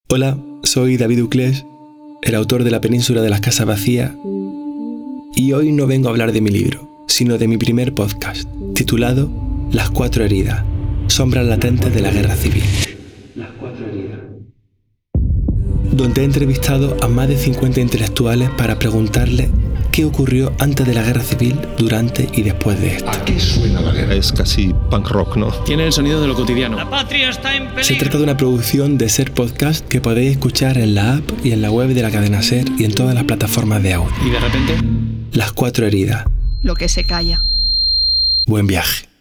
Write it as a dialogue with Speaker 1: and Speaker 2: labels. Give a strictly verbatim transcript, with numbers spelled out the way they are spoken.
Speaker 1: Hola, soy David Uclés, el autor de La Península de las Casas Vacías, y hoy no vengo a hablar de mi libro, sino de mi primer podcast, titulado Las Cuatro Heridas, sombras latentes de la Guerra Civil. Las Cuatro Heridas. Donde he entrevistado a más de cincuenta intelectuales para preguntarles qué ocurrió antes de la Guerra Civil, durante y después de esta.
Speaker 2: ¿A qué suena la guerra?
Speaker 3: Es casi punk rock, ¿no?
Speaker 4: Tiene el sonido de lo cotidiano.
Speaker 5: La patria está en peligro.
Speaker 1: Se trata de una producción de Ser Podcast que podéis escuchar en la app y en la web de la cadena Ser y en todas las plataformas de audio.
Speaker 4: Y de repente...
Speaker 1: Las Cuatro Heridas.
Speaker 6: Lo que se calla.
Speaker 1: Buen viaje.